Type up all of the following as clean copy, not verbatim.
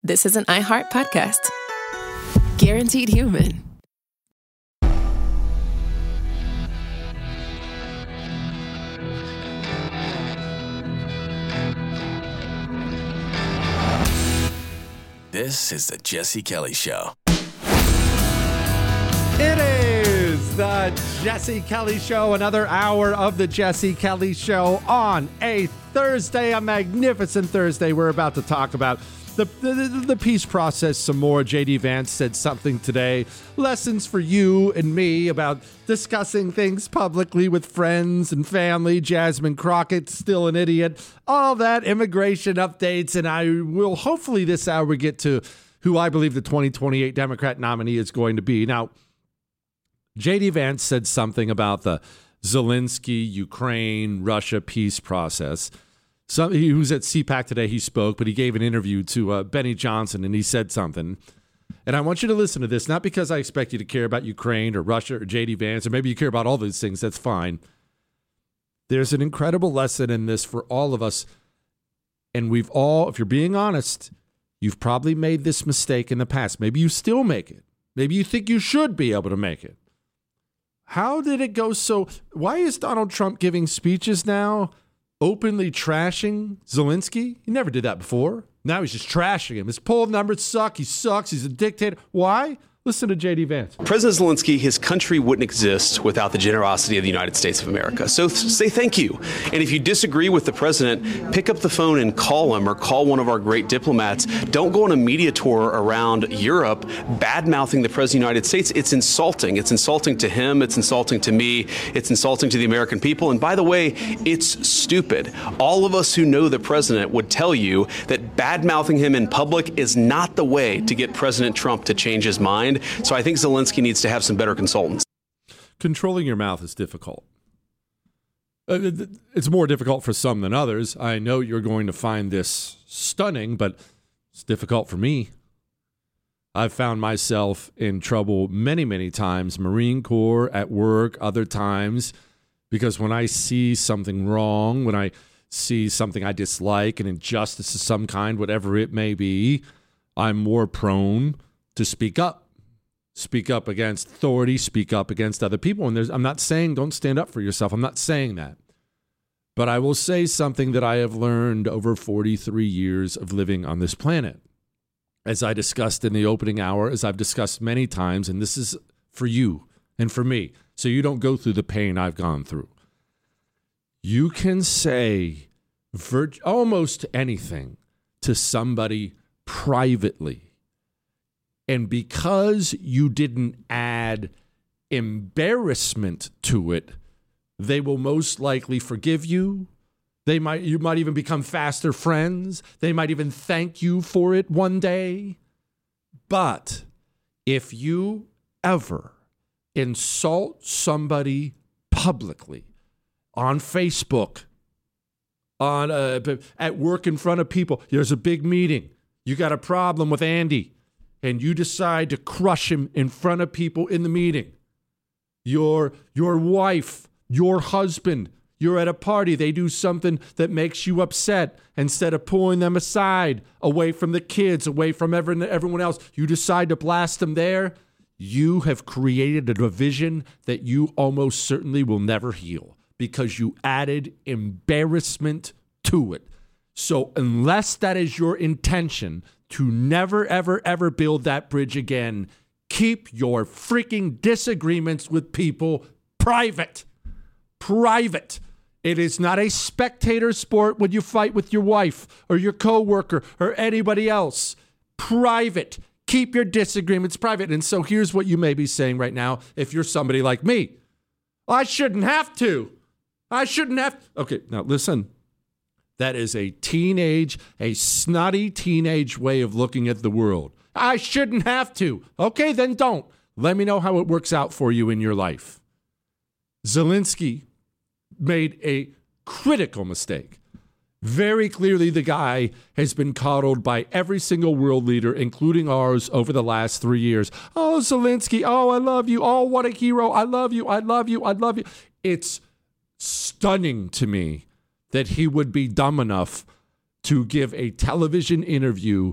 this is an iHeart podcast. Guaranteed Human. This is the Jesse Kelly Show. It is the Jesse Kelly Show, another hour of the Jesse Kelly Show on a Thursday, a magnificent Thursday. We're about to talk about the peace process some more. J.D. Vance said something today. Lessons for you and me about discussing things publicly with friends and family. Jasmine Crockett, still an idiot. All that, immigration updates. And I will hopefully this hour get to who I believe the 2028 Democrat nominee is going to be. Now, J.D. Vance said something about the Zelensky, Ukraine, Russia peace process. He was at CPAC today, he spoke, but he gave an interview to Benny Johnson, and he said something. And I want you to listen to this, not because I expect you to care about Ukraine or Russia or J.D. Vance, or maybe you care about all those things, that's fine. There's an incredible lesson in this for all of us. And we've all, if you're being honest, you've probably made this mistake in the past. Maybe you still make it. Maybe you think you should be able to make it. How did it go so? Why is Donald Trump giving speeches now openly trashing Zelensky? He never did that before. Now he's just trashing him. His poll numbers suck. He sucks. He's a dictator. Why? Listen to J.D. Vance. President Zelensky, his country wouldn't exist without the generosity of the United States of America. So say thank you. And if you disagree with the president, pick up the phone and call him or call one of our great diplomats. Don't go on a media tour around Europe bad-mouthing the president of the United States. It's insulting. It's insulting to him. It's insulting to me. It's insulting to the American people. And by the way, it's stupid. All of us who know the president would tell you that bad-mouthing him in public is not the way to get President Trump to change his mind. So I think Zelensky needs to have some better consultants. Controlling your mouth is difficult. It's more difficult for some than others. I know you're going to find this stunning, but it's difficult for me. I've found myself in trouble many, many times, Marine Corps, at work, other times, because when I see something wrong, when I see something I dislike, an injustice of some kind, whatever it may be, I'm more prone to speak up. Speak up against authority, speak up against other people. And I'm not saying don't stand up for yourself. I'm not saying that. But I will say something that I have learned over 43 years of living on this planet. As I discussed in the opening hour, as I've discussed many times, and this is for you and for me, so you don't go through the pain I've gone through. You can say almost anything to somebody privately. And because you didn't add embarrassment to it, they will most likely forgive you. You might even become faster friends. They might even thank you for it one day. But if you ever insult somebody publicly on Facebook, at work in front of people, there's a big meeting. You got a problem with Andy. And you decide to crush him in front of people in the meeting. Your wife, your husband, you're at a party. They do something that makes you upset. Instead of pulling them aside, away from the kids, away from everyone else, you decide to blast them there. You have created a division that you almost certainly will never heal because you added embarrassment to it. So unless that is your intention, to never, ever, ever build that bridge again, keep your freaking disagreements with people private. Private. It is not a spectator sport when you fight with your wife or your coworker or anybody else. Private. Keep your disagreements private. And so here's what you may be saying right now if you're somebody like me. I shouldn't have to. Okay, now listen. That is a snotty teenage way of looking at the world. I shouldn't have to. Okay, then don't. Let me know how it works out for you in your life. Zelensky made a critical mistake. Very clearly, the guy has been coddled by every single world leader, including ours, over the last 3 years. Oh, Zelensky. Oh, I love you. Oh, what a hero. I love you. I love you. I love you. It's stunning to me that he would be dumb enough to give a television interview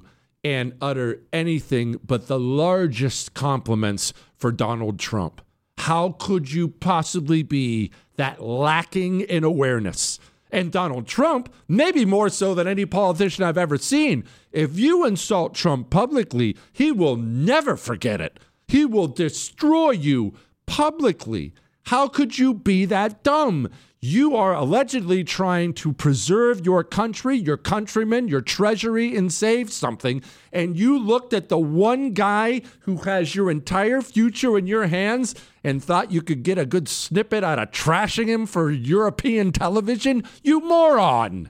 and utter anything but the largest compliments for Donald Trump. How could you possibly be that lacking in awareness? And Donald Trump, maybe more so than any politician I've ever seen, if you insult Trump publicly, he will never forget it. He will destroy you publicly. How could you be that dumb? You are allegedly trying to preserve your country, your countrymen, your treasury, and save something. And you looked at the one guy who has your entire future in your hands and thought you could get a good snippet out of trashing him for European television? You moron!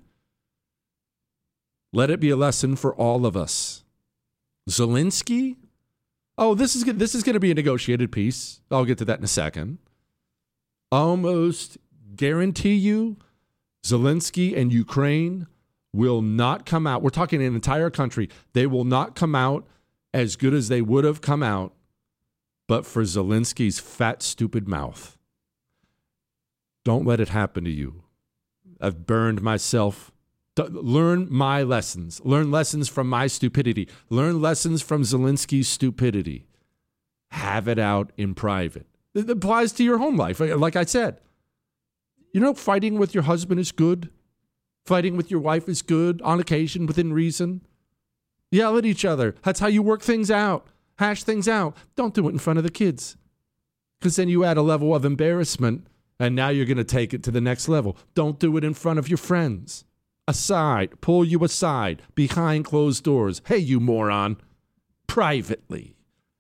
Let it be a lesson for all of us. Zelensky? Oh, this is going to be a negotiated peace. I'll get to that in a second. Almost guarantee you Zelensky and Ukraine will not come out. We're talking an entire country. They will not come out as good as they would have come out, but for Zelensky's fat, stupid mouth. Don't let it happen to you. I've burned myself. Learn my lessons. Learn lessons from my stupidity. Learn lessons from Zelensky's stupidity. Have it out in private. It applies to your home life. Like I said, you know, fighting with your husband is good. Fighting with your wife is good, on occasion, within reason. Yell at each other. That's how you work things out. Hash things out. Don't do it in front of the kids. Because then you add a level of embarrassment, and now you're going to take it to the next level. Don't do it in front of your friends. Aside. Pull you aside. Behind closed doors. Hey, you moron. Privately.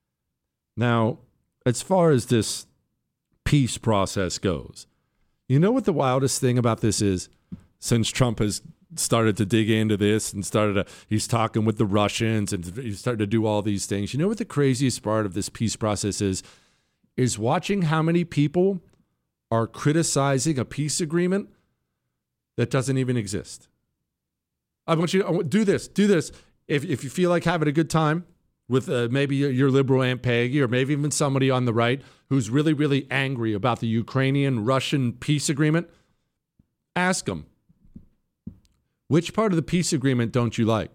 Now, as far as this peace process goes, you know what the wildest thing about this is? Since Trump has started to dig into this and he's talking with the Russians and he's starting to do all these things. You know what the craziest part of this peace process is watching how many people are criticizing a peace agreement that doesn't even exist. I want you to do this. If you feel like having a good time with maybe your liberal Aunt Peggy or maybe even somebody on the right who's really, really angry about the Ukrainian-Russian peace agreement, ask them, which part of the peace agreement don't you like?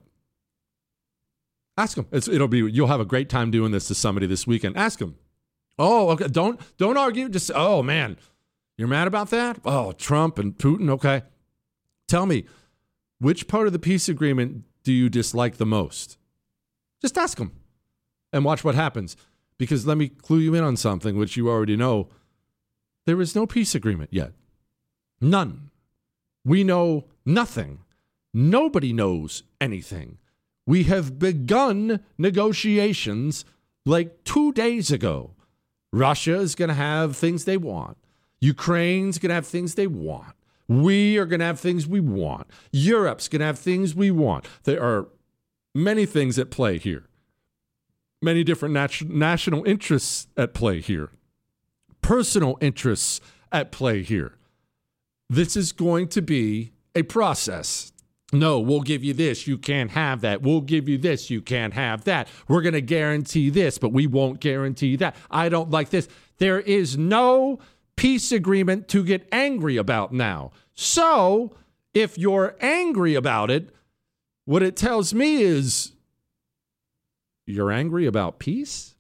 Ask them. You'll have a great time doing this to somebody this weekend. Ask them. Oh, okay. Don't argue. Just, oh man, you're mad about that? Oh, Trump and Putin. Okay. Tell me, which part of the peace agreement do you dislike the most? Just ask them and watch what happens. Because let me clue you in on something which you already know. There is no peace agreement yet. None. We know nothing. Nobody knows anything. We have begun negotiations like 2 days ago. Russia is going to have things they want. Ukraine's going to have things they want. We are going to have things we want. Europe's going to have things we want. There are many things at play here. Many different national interests at play here. Personal interests at play here. This is going to be a process. No, we'll give you this. You can't have that. We'll give you this. You can't have that. We're going to guarantee this, but we won't guarantee that. I don't like this. There is no peace agreement to get angry about now. So if you're angry about it, what it tells me is you're angry about peace?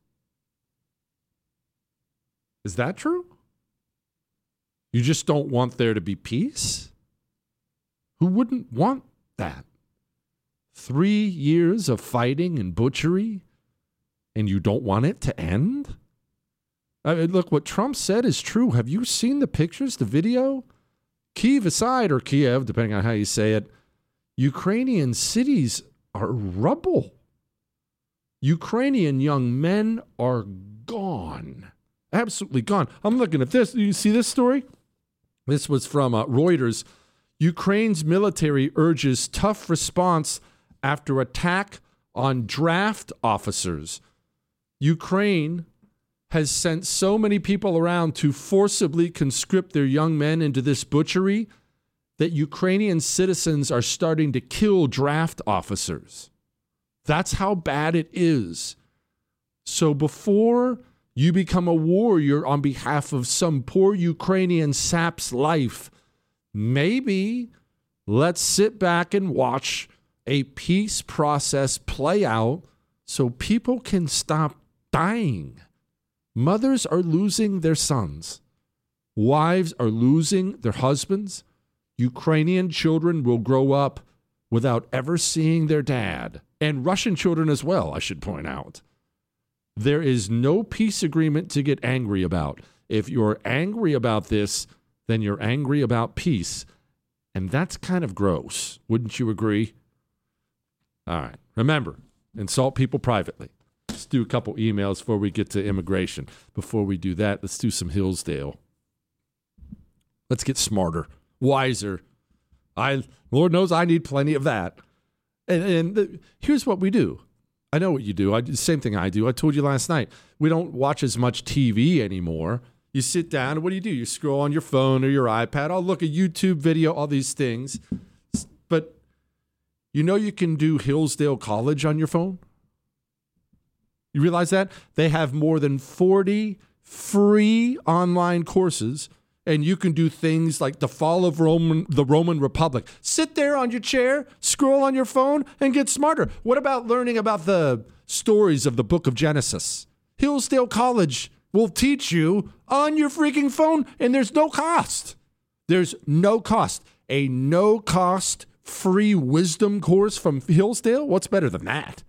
Is that true? You just don't want there to be peace? Who wouldn't want that? 3 years of fighting and butchery, and you don't want it to end? I mean, look, what Trump said is true. Have you seen the pictures, the video? Kyiv aside, or Kiev, depending on how you say it, Ukrainian cities are rubble. Ukrainian young men are gone. Absolutely gone. I'm looking at this. You see this story? This was from Reuters. Ukraine's military urges tough response after attack on draft officers. Ukraine has sent so many people around to forcibly conscript their young men into this butchery that Ukrainian citizens are starting to kill draft officers. That's how bad it is. So before you become a warrior on behalf of some poor Ukrainian sap's life, maybe let's sit back and watch a peace process play out so people can stop dying. Mothers are losing their sons. Wives are losing their husbands. Ukrainian children will grow up without ever seeing their dad. And Russian children as well, I should point out. There is no peace agreement to get angry about. If you're angry about this, then you're angry about peace. And that's kind of gross. Wouldn't you agree? All right. Remember, insult people privately. Let's do a couple emails before we get to immigration. Before we do that, let's do some Hillsdale. Let's get smarter, wiser. Lord knows I need plenty of that. And here's what we do. I know what you do. Same thing I do. I told you last night. We don't watch as much TV anymore. You sit down, and what do? You scroll on your phone or your iPad. I'll look at YouTube video, all these things. But you know you can do Hillsdale College on your phone? You realize that? They have more than 40 free online courses, and you can do things like the fall of the Roman Republic. Sit there on your chair, scroll on your phone, and get smarter. What about learning about the stories of the book of Genesis? Hillsdale College will teach you on your freaking phone, and there's no cost. There's no cost. A no-cost free wisdom course from Hillsdale? What's better than that?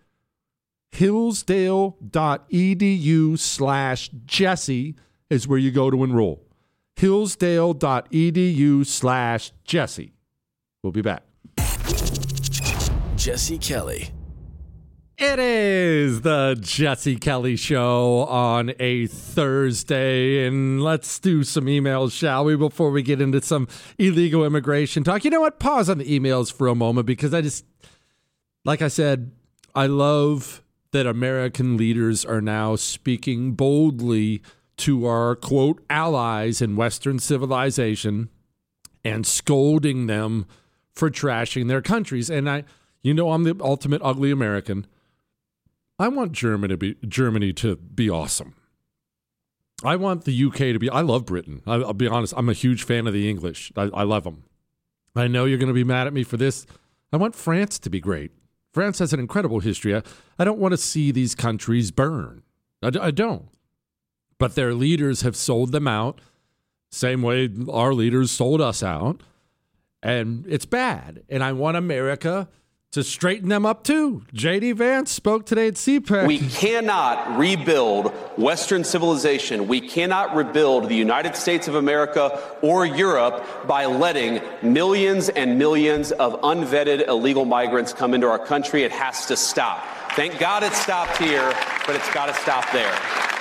Hillsdale.edu/Jesse is where you go to enroll. Hillsdale.edu/Jesse. We'll be back. Jesse Kelly. It is the Jesse Kelly Show on a Thursday, and let's do some emails, shall we, before we get into some illegal immigration talk. You know what? Pause on the emails for a moment, because like I said, I love that American leaders are now speaking boldly to our, quote, allies in Western civilization and scolding them for trashing their countries. And I'm the ultimate ugly American. I want Germany to be awesome. I want the UK to be, I love Britain. I'll be honest, I'm a huge fan of the English. I love them. I know you're going to be mad at me for this. I want France to be great. France has an incredible history. I don't want to see these countries burn. I don't. But their leaders have sold them out, same way our leaders sold us out. And it's bad. And I want America to straighten them up too. J.D. Vance spoke today at CPAC. We cannot rebuild Western civilization. We cannot rebuild the United States of America or Europe by letting millions and millions of unvetted illegal migrants come into our country. It has to stop. Thank God it stopped here, but it's got to stop there.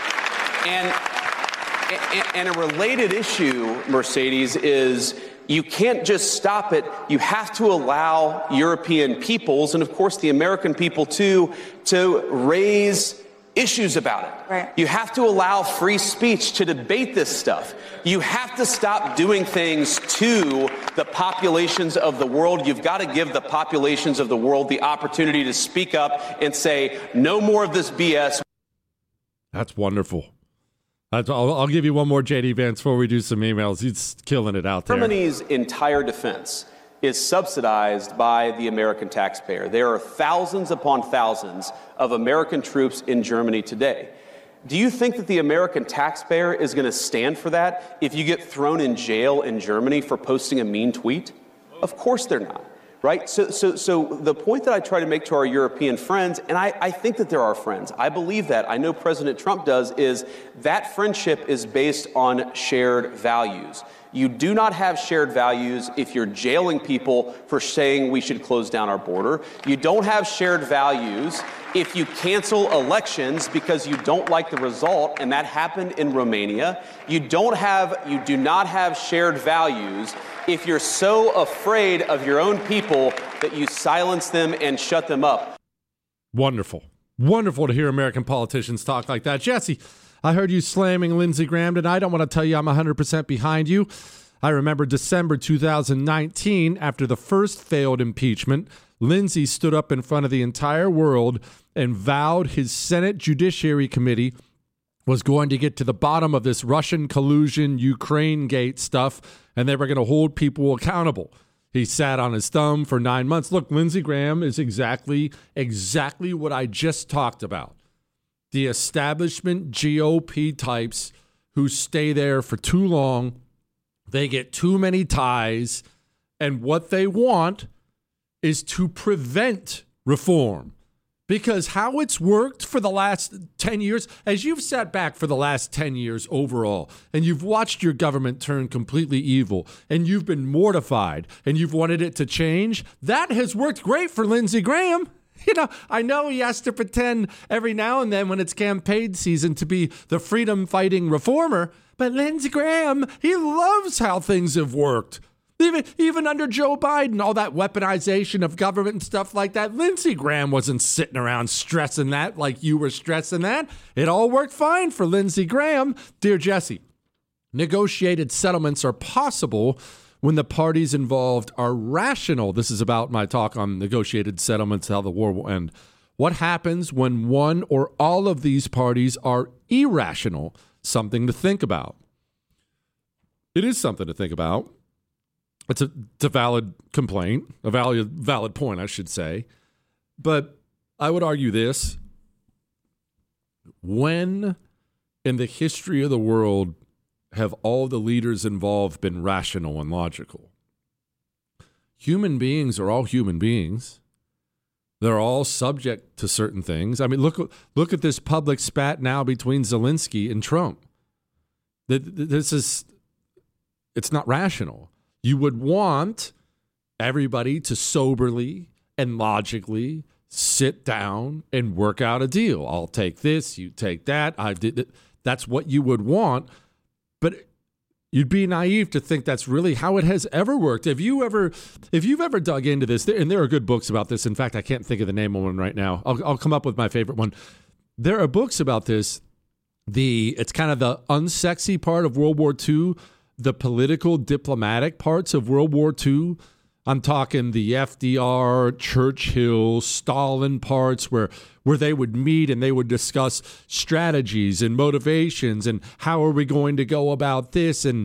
And a related issue, Mercedes, is you can't just stop it. You have to allow European peoples, and of course the American people too, to raise issues about it. Right. You have to allow free speech to debate this stuff. You have to stop doing things to the populations of the world. You've got to give the populations of the world the opportunity to speak up and say, no more of this BS. That's wonderful. I'll give you one more, J.D. Vance, before we do some emails. He's killing it out there. Germany's entire defense is subsidized by the American taxpayer. There are thousands upon thousands of American troops in Germany today. Do you think that the American taxpayer is going to stand for that if you get thrown in jail in Germany for posting a mean tweet? Of course they're not. Right? So the point that I try to make to our European friends, and I think that they're our friends, I believe that, I know President Trump does, is that friendship is based on shared values. You do not have shared values if you're jailing people for saying we should close down our border. You don't have shared values if you cancel elections because you don't like the result, and that happened in Romania. You do not have shared values if you're so afraid of your own people that you silence them and shut them up. Wonderful. Wonderful to hear American politicians talk like that. Jesse, I heard you slamming Lindsey Graham tonight. I want to tell you I'm 100% behind you. I remember December 2019, after the first failed impeachment, Lindsey stood up in front of the entire world and vowed his Senate Judiciary Committee was going to get to the bottom of this Russian collusion, Ukraine gate stuff, and they were going to hold people accountable. He sat on his thumb for 9 months. Look, Lindsey Graham is exactly what I just talked about. The establishment GOP types who stay there for too long. They get too many ties. And what they want is to prevent reform. Because how it's worked for the last 10 years, as you've sat back for the last 10 years overall, and you've watched your government turn completely evil, and you've been mortified, and you've wanted it to change, that has worked great for Lindsey Graham. You know, I know he has to pretend every now and then when it's campaign season to be the freedom-fighting reformer, but Lindsey Graham, he loves how things have worked. Even under Joe Biden, all that weaponization of government and stuff like that, Lindsey Graham wasn't sitting around stressing that like you were stressing that. It all worked fine for Lindsey Graham. Dear Jesse, negotiated settlements are possible when the parties involved are rational. This is about my talk on negotiated settlements, how the war will end. What happens when one or all of these parties are irrational? Something to think about. It is something to think about. It's a valid complaint, a valid point, I should say. But I would argue this. When in the history of the world have all the leaders involved been rational and logical? Human beings are all human beings. They're all subject to certain things. I mean, look at this public spat now between Zelensky and Trump. It's not rational. You would want everybody to soberly and logically sit down and work out a deal. I'll take this, you take that. That's what you would want. But you'd be naive to think that's really how it has ever worked. If you've ever dug into this, and there are good books about this. In fact, I can't think of the name of one right now. I'll come up with my favorite one. There are books about this. It's kind of the unsexy part of World War II. The political, diplomatic parts of World War II. I'm talking the FDR, Churchill, Stalin parts where they would meet and they would discuss strategies and motivations and how are we going to go about this. And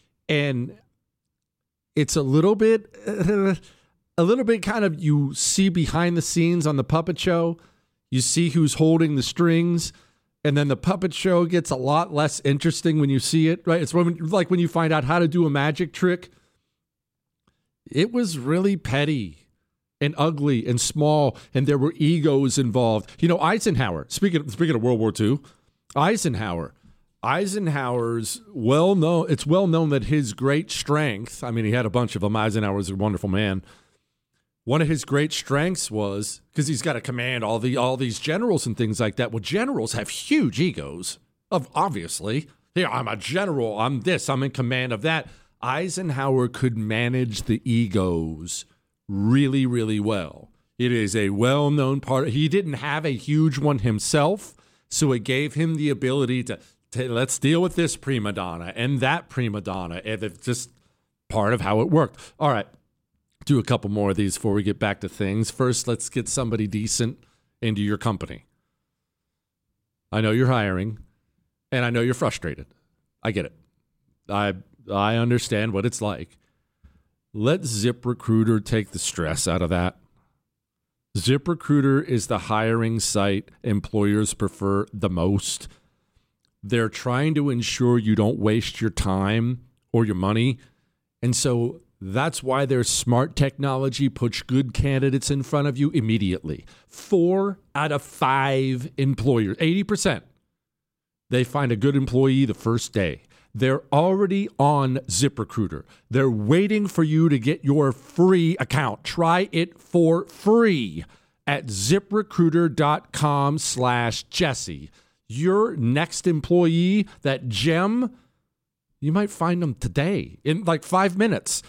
it's a little bit kind of, you see behind the scenes on the puppet show. You see who's holding the strings. And then the puppet show gets a lot less interesting when you see it, right? It's like when you find out how to do a magic trick. It was really petty and ugly and small, and there were egos involved. You know, Eisenhower, speaking of World War II, Eisenhower's well known that his great strength, I mean, he had a bunch of them. Eisenhower was a wonderful man. One of his great strengths was, because he's got to command all these generals and things like that. Well, generals have huge egos, obviously. Here, I'm a general, I'm this, I'm in command of that. Eisenhower could manage the egos really, really well. It is a well-known part. He didn't have a huge one himself, so it gave him the ability to let's deal with this prima donna and that prima donna. And it's just part of how it worked. All right. Do a couple more of these before we get back to things. First, let's get somebody decent into your company. I know you're hiring, and I know you're frustrated. I get it. I understand what it's like. Let ZipRecruiter take the stress out of that. ZipRecruiter is the hiring site employers prefer the most. They're trying to ensure you don't waste your time or your money, and so that's why their smart technology puts good candidates in front of you immediately. 4 out of 5 employers, 80%, they find a good employee the first day. They're already on ZipRecruiter. They're waiting for you to get your free account. Try it for free at ZipRecruiter.com/Jesse. Your next employee, that gem, you might find them today in like 5 minutes.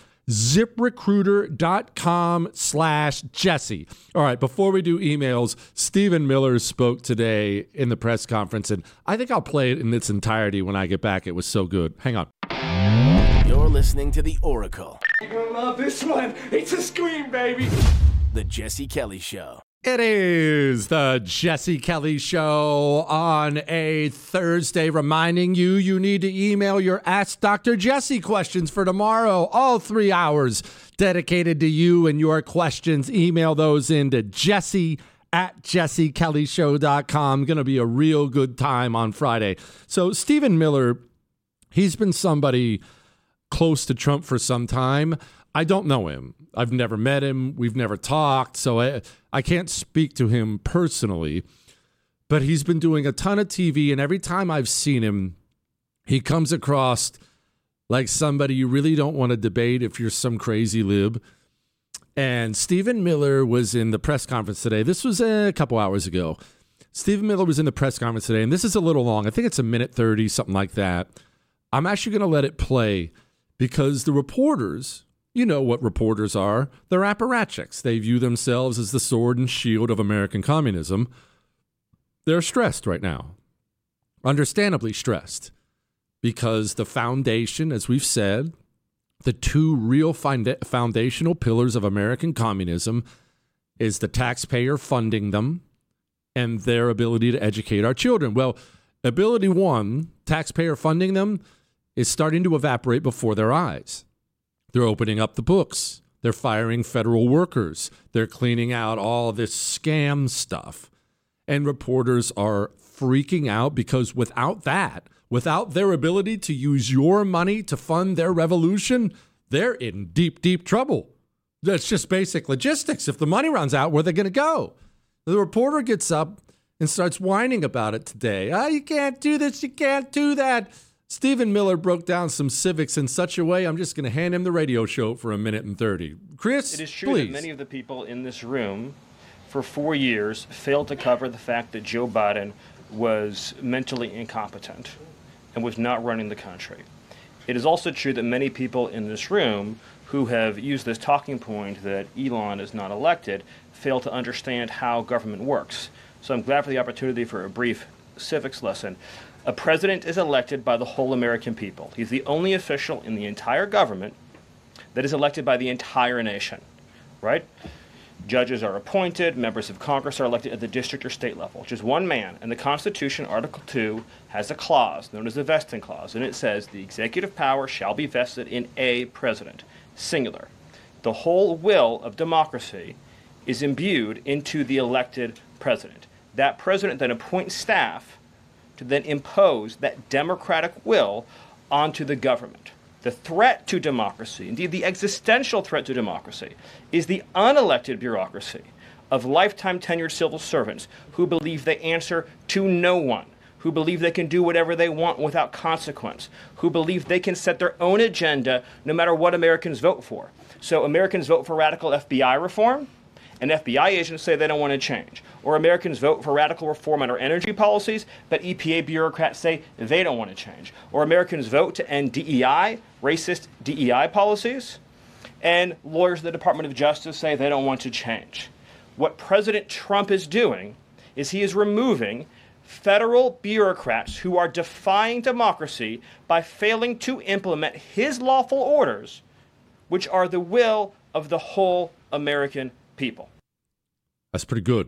ZipRecruiter.com/Jesse. All right, before we do emails, Stephen Miller spoke today in the press conference, and I think I'll play it in its entirety when I get back. It was so good. Hang on. You're listening to The Oracle. You're gonna love this one. It's a scream, baby. The Jesse Kelly Show. It is the Jesse Kelly Show on a Thursday, reminding you need to email your Ask Dr. Jesse questions for tomorrow. All 3 hours dedicated to you and your questions. Email those into jesse@jessekellyshow.com. Going to be a real good time on Friday. So Stephen Miller, he's been somebody close to Trump for some time. I don't know him. I've never met him. We've never talked. So I can't speak to him personally. But he's been doing a ton of TV. And every time I've seen him, he comes across like somebody you really don't want to debate if you're some crazy lib. And Stephen Miller was in the press conference today. This was a couple hours ago. Stephen Miller was in the press conference today. And this is a little long. I think it's a minute 30, something like that. I'm actually going to let it play because the reporters... You know what reporters are. They're apparatchiks. They view themselves as the sword and shield of American communism. They're stressed right now. Understandably stressed. Because the foundation, as we've said, the two real foundational pillars of American communism is the taxpayer funding them and their ability to educate our children. Well, ability one, taxpayer funding them, is starting to evaporate before their eyes. They're opening up the books. They're firing federal workers. They're cleaning out all this scam stuff. And reporters are freaking out because without that, without their ability to use your money to fund their revolution, they're in deep, deep trouble. That's just basic logistics. If the money runs out, where are they going to go? The reporter gets up and starts whining about it today. You can't do this. You can't do that. Stephen Miller broke down some civics in such a way, I'm just going to hand him the radio show for a minute and 30. Chris, it is true please. That many of the people in this room for 4 years failed to cover the fact that Joe Biden was mentally incompetent and was not running the country. It is also true that many people in this room who have used this talking point that Elon is not elected fail to understand how government works. So I'm glad for the opportunity for a brief civics lesson. A president is elected by the whole American people. He's the only official in the entire government that is elected by the entire nation, right? Judges are appointed, members of Congress are elected at the district or state level, just one man. And the Constitution, Article 2, has a clause known as the vesting clause, and it says the executive power shall be vested in a president, singular. The whole will of democracy is imbued into the elected president. That president then appoints staff to then impose that democratic will onto the government. The threat to democracy, indeed the existential threat to democracy, is the unelected bureaucracy of lifetime tenured civil servants who believe they answer to no one, who believe they can do whatever they want without consequence, who believe they can set their own agenda no matter what Americans vote for. So Americans vote for radical FBI reform, and FBI agents say they don't want to change. Or Americans vote for radical reform on our energy policies, but EPA bureaucrats say they don't want to change. Or Americans vote to end DEI, racist DEI policies, and lawyers at the Department of Justice say they don't want to change. What President Trump is doing is he is removing federal bureaucrats who are defying democracy by failing to implement his lawful orders, which are the will of the whole American people. That's pretty good.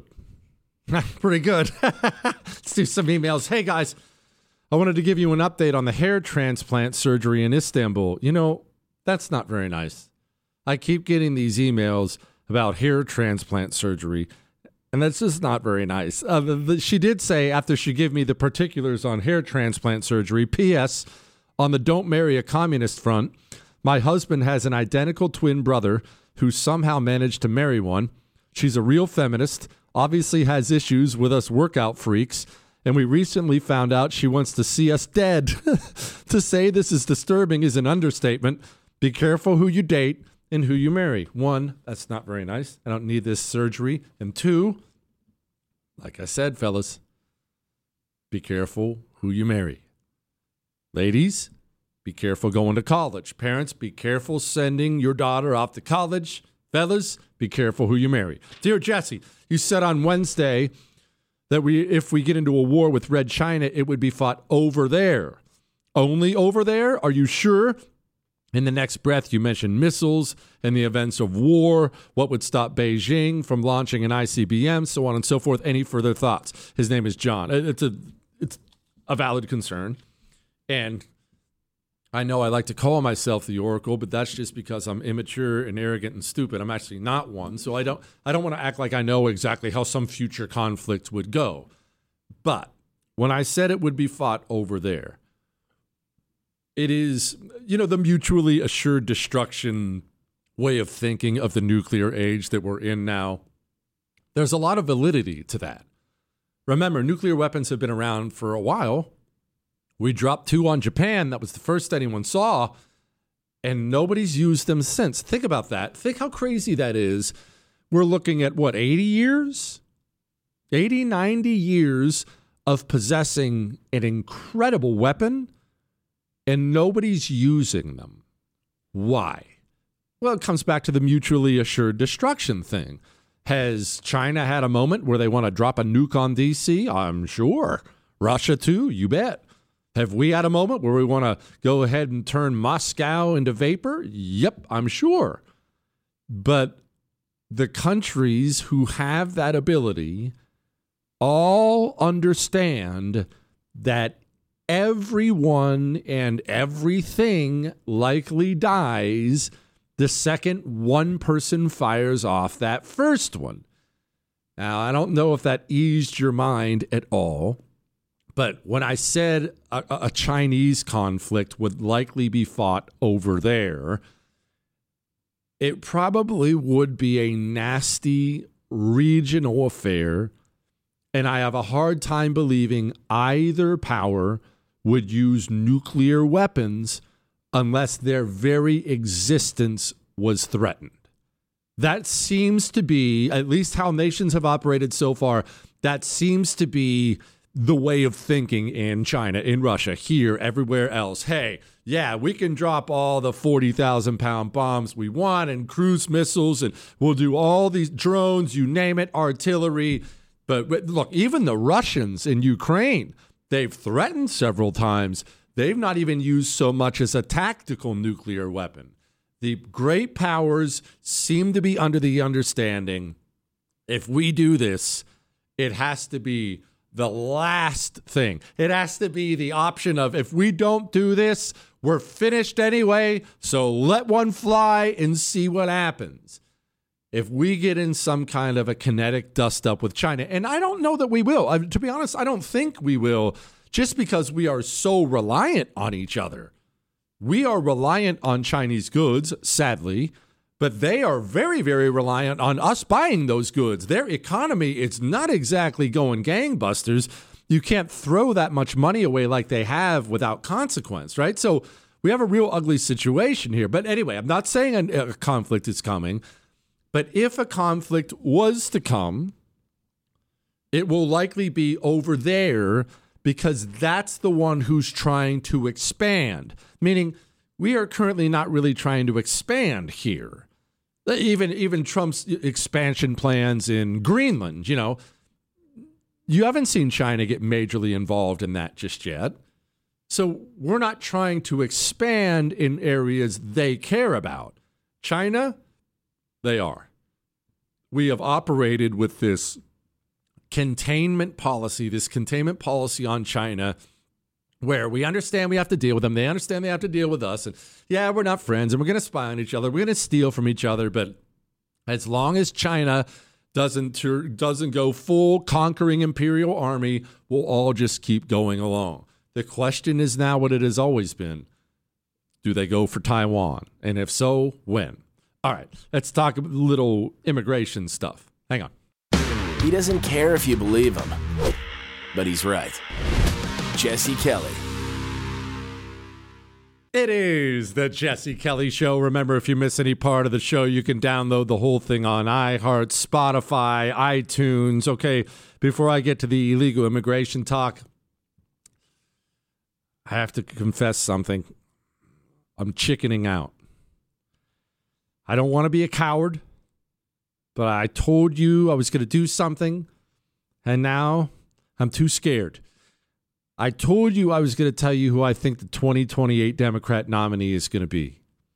Pretty good. Let's do some emails. Hey, guys, I wanted to give you an update on the hair transplant surgery in Istanbul. You know, that's not very nice. I keep getting these emails about hair transplant surgery, and that's just not very nice. She did say, after she gave me the particulars on hair transplant surgery, P.S., on the don't marry a communist front, my husband has an identical twin brother who somehow managed to marry one. She's a real feminist, obviously has issues with us workout freaks, and we recently found out she wants to see us dead. To say this is disturbing is an understatement. Be careful who you date and who you marry. 1, that's not very nice. I don't need this surgery. And 2, like I said, fellas, be careful who you marry. Ladies, be careful going to college. Parents, be careful sending your daughter off to college. Fellas, be careful who you marry. Dear Jesse, you said on Wednesday that if we get into a war with Red China, it would be fought over there. Only over there? Are you sure? In the next breath, you mention missiles and the events of war, what would stop Beijing from launching an ICBM, so on and so forth. Any further thoughts? His name is John. It's a valid concern. And I know I like to call myself the Oracle, but that's just because I'm immature and arrogant and stupid. I'm actually not one. So I don't want to act like I know exactly how some future conflict would go. But when I said it would be fought over there, it is, the mutually assured destruction way of thinking of the nuclear age that we're in now. There's a lot of validity to that. Remember, nuclear weapons have been around for a while. We dropped 2 on Japan. That was the first anyone saw. And nobody's used them since. Think about that. Think how crazy that is. We're looking at, 80 years? 80, 90 years of possessing an incredible weapon, and nobody's using them. Why? Well, it comes back to the mutually assured destruction thing. Has China had a moment where they want to drop a nuke on D.C.? I'm sure. Russia, too? You bet. Have we had a moment where we want to go ahead and turn Moscow into vapor? Yep, I'm sure. But the countries who have that ability all understand that everyone and everything likely dies the second one person fires off that first one. Now, I don't know if that eased your mind at all, but when I said a Chinese conflict would likely be fought over there, it probably would be a nasty regional affair, and I have a hard time believing either power would use nuclear weapons unless their very existence was threatened. That seems to be, at least how nations have operated so far, that seems to be the way of thinking in China, in Russia, here, everywhere else. Hey, yeah, we can drop all the 40,000-pound bombs we want and cruise missiles, and we'll do all these drones, you name it, artillery. But look, even the Russians in Ukraine, they've threatened several times. They've not even used so much as a tactical nuclear weapon. The great powers seem to be under the understanding, if we do this, it has to be the last thing. It has to be the option of, if we don't do this, we're finished anyway, so let one fly and see what happens. If we get in some kind of a kinetic dust-up with China, and I don't know that we will. To be honest, I don't think we will, just because we are so reliant on each other. We are reliant on Chinese goods, sadly, but they are very, very reliant on us buying those goods. Their economy, it's not exactly going gangbusters. You can't throw that much money away like they have without consequence, right? So we have a real ugly situation here. But anyway, I'm not saying a conflict is coming, but if a conflict was to come, it will likely be over there, because that's the one who's trying to expand. Meaning, we are currently not really trying to expand here. Even Trump's expansion plans in Greenland, you haven't seen China get majorly involved in that just yet. So we're not trying to expand in areas they care about. China, they are. We have operated with this containment policy on China, where we understand we have to deal with them. They understand they have to deal with us. And yeah, we're not friends, and we're going to spy on each other. We're going to steal from each other. But as long as China doesn't go full conquering imperial army, we'll all just keep going along. The question is now what it has always been. Do they go for Taiwan? And if so, when? All right, let's talk a little immigration stuff. Hang on. He doesn't care if you believe him, but he's right. Jesse Kelly. It is the Jesse Kelly Show. Remember, if you miss any part of the show, you can download the whole thing on iHeart, Spotify, iTunes. Okay, before I get to the illegal immigration talk, I have to confess something. I'm chickening out. I don't want to be a coward, but I told you I was going to do something, and now I'm too scared. I told you I was going to tell you who I think the 2028 Democrat nominee is going to be.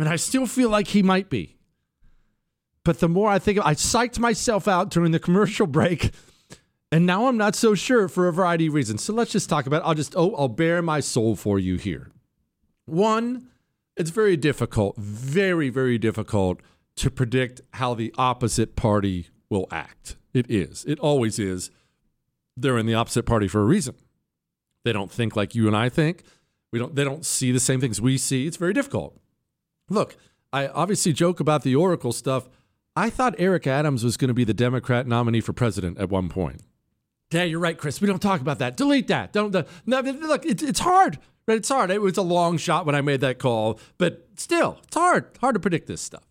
And I still feel like he might be. But the more I think, I psyched myself out during the commercial break, and now I'm not so sure for a variety of reasons. So let's just talk about it. I'll bare my soul for you here. One, it's very difficult, very, very difficult to predict how the opposite party will act. It is. It always is. They're in the opposite party for a reason. They don't think like you and I think. They don't see the same things we see. It's very difficult. Look, I obviously joke about the Oracle stuff. I thought Eric Adams was going to be the Democrat nominee for president at one point. Yeah, you're right, Chris. We don't talk about that. Delete that. No, look, it's hard. Right? It's hard. It was a long shot when I made that call, but still, it's hard to predict this stuff.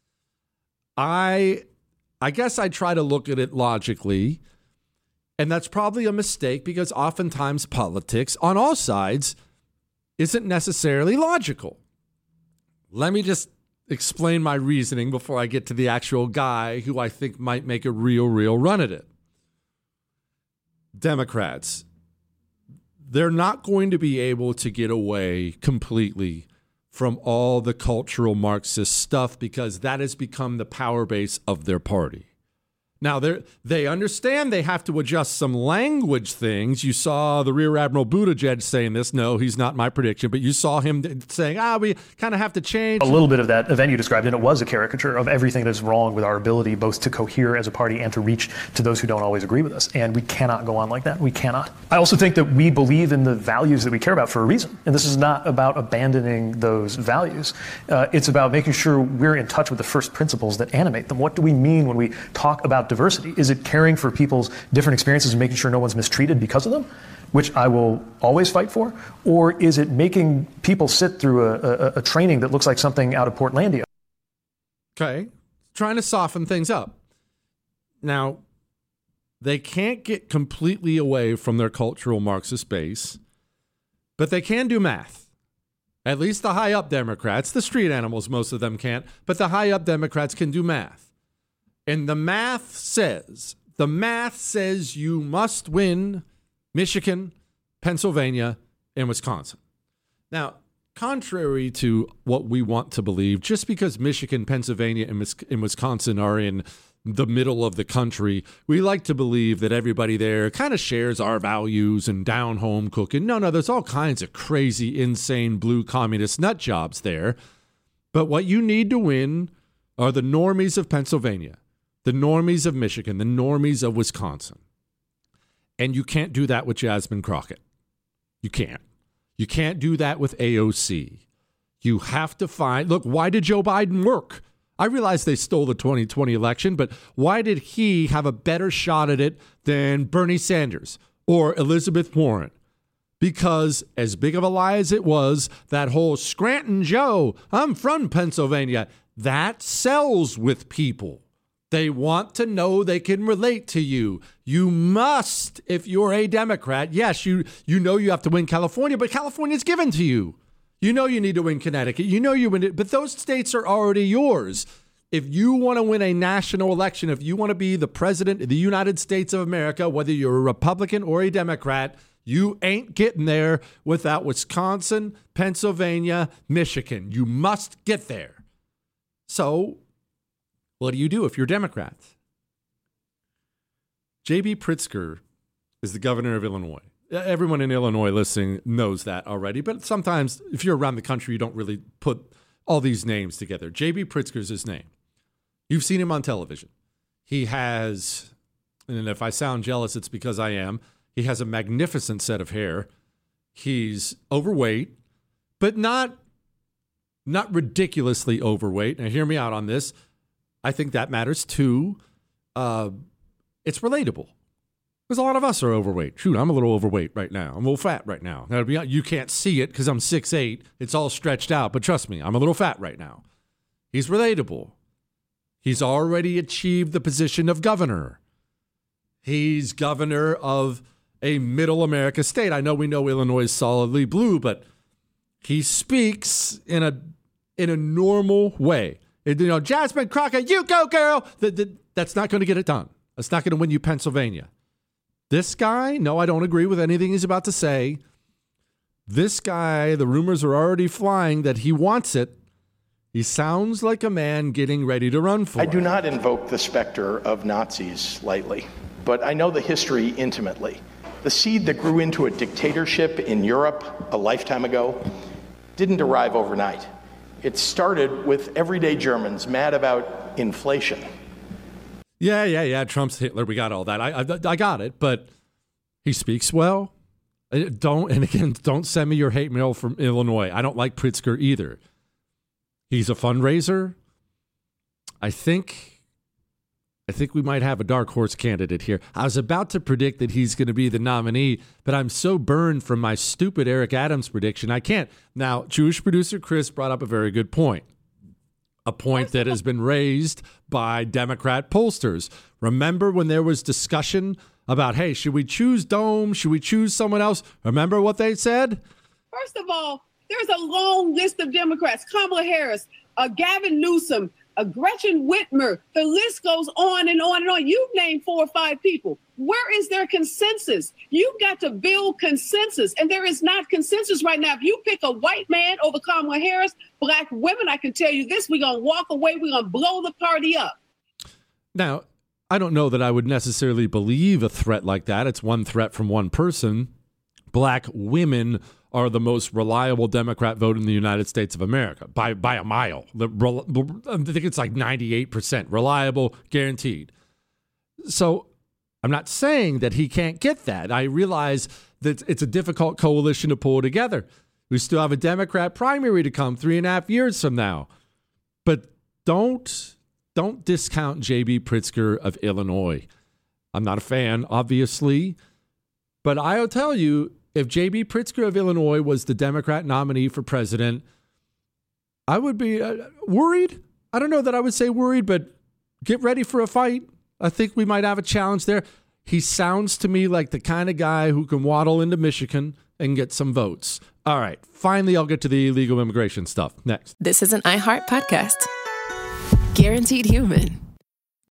I guess I try to look at it logically, and that's probably a mistake because oftentimes politics on all sides isn't necessarily logical. Let me just explain my reasoning before I get to the actual guy who I think might make a real run at it. Democrats, they're not going to be able to get away completely from all the cultural Marxist stuff because that has become the power base of their party. Now, they understand they have to adjust some language things. You saw the Rear Admiral Buttigieg saying this. No, he's not my prediction, but you saw him saying, we kind of have to change. A little bit of that event you described, and it was a caricature of everything that's wrong with our ability both to cohere as a party and to reach to those who don't always agree with us. And we cannot go on like that. We cannot. I also think that we believe in the values that we care about for a reason. And this is not about abandoning those values. It's about making sure we're in touch with the first principles that animate them. What do we mean when we talk about diversity? Is it caring for people's different experiences and making sure no one's mistreated because of them, which I will always fight for? Or is it making people sit through a training that looks like something out of Portlandia? Okay, trying to soften things up. Now, they can't get completely away from their cultural Marxist base, but they can do math. At least the high-up Democrats, the street animals, most of them can't, but the high-up Democrats can do math. And the math says you must win Michigan, Pennsylvania, and Wisconsin. Now, contrary to what we want to believe, just because Michigan, Pennsylvania, and Wisconsin are in the middle of the country, we like to believe that everybody there kind of shares our values and down home cooking. No, there's all kinds of crazy, insane blue communist nut jobs there. But what you need to win are the normies of Pennsylvania, the normies of Michigan, the normies of Wisconsin. And you can't do that with Jasmine Crockett. You can't. You can't do that with AOC. You have to find, look, why did Joe Biden work? I realize they stole the 2020 election, but why did he have a better shot at it than Bernie Sanders or Elizabeth Warren? Because as big of a lie as it was, that whole Scranton Joe, I'm from Pennsylvania, that sells with people. They want to know they can relate to you. You must, if you're a Democrat, yes, you know you have to win California, but California's given to you. You know you need to win Connecticut. You know you win it, but those states are already yours. If you want to win a national election, if you want to be the president of the United States of America, whether you're a Republican or a Democrat, you ain't getting there without Wisconsin, Pennsylvania, Michigan. You must get there. So what do you do if you're Democrats? J.B. Pritzker is the governor of Illinois. Everyone in Illinois listening knows that already, but sometimes if you're around the country, you don't really put all these names together. J.B. Pritzker is his name. You've seen him on television. He has, and if I sound jealous, it's because I am, he has a magnificent set of hair. He's overweight, but not ridiculously overweight. Now, hear me out on this. I think that matters too. It's relatable. Because a lot of us are overweight. Shoot, I'm a little overweight right now. I'm a little fat right now. Now, you can't see it because I'm 6'8". It's all stretched out. But trust me, I'm a little fat right now. He's relatable. He's already achieved the position of governor. He's governor of a middle America state. I know we know Illinois is solidly blue, but he speaks in a normal way. Jasmine Crockett, you go, girl. That's not going to get it done. That's not going to win you Pennsylvania. This guy, no, I don't agree with anything he's about to say. This guy, the rumors are already flying that he wants it. He sounds like a man getting ready to run for it. I do not invoke the specter of Nazis lightly, but I know the history intimately. The seed that grew into a dictatorship in Europe a lifetime ago didn't arrive overnight. It started with everyday Germans mad about inflation. Yeah. Trump's Hitler. We got all that. I got it, but he speaks well. Don't send me your hate mail from Illinois. I don't like Pritzker either. He's a fundraiser. I think we might have a dark horse candidate here. I was about to predict that he's going to be the nominee, but I'm so burned from my stupid Eric Adams prediction, I can't. Now, Jewish producer Chris brought up a very good point. A point that has been raised by Democrat pollsters. Remember when there was discussion about, hey, should we choose Dome? Should we choose someone else? Remember what they said? First of all, there's a long list of Democrats. Kamala Harris, Gavin Newsom, Gretchen Whitmer. The list goes on and on and on. You've named 4 or 5 people. Where is their consensus? You've got to build consensus, and there is not consensus right now. If you pick a white man over Kamala Harris, black women, I can tell you this, we're going to walk away. We're going to blow the party up. Now, I don't know that I would necessarily believe a threat like that. It's one threat from one person. Black women are the most reliable Democrat vote in the United States of America by a mile. I think it's like 98% reliable, guaranteed. So I'm not saying that he can't get that. I realize that it's a difficult coalition to pull together. We still have a Democrat primary to come 3.5 years from now. But don't discount J.B. Pritzker of Illinois. I'm not a fan, obviously. But I'll tell you, if J.B. Pritzker of Illinois was the Democrat nominee for president, I would be worried. I don't know that I would say worried, but get ready for a fight. I think we might have a challenge there. He sounds to me like the kind of guy who can waddle into Michigan and get some votes. All right, finally, I'll get to the illegal immigration stuff next. This is an iHeart podcast. Guaranteed Human.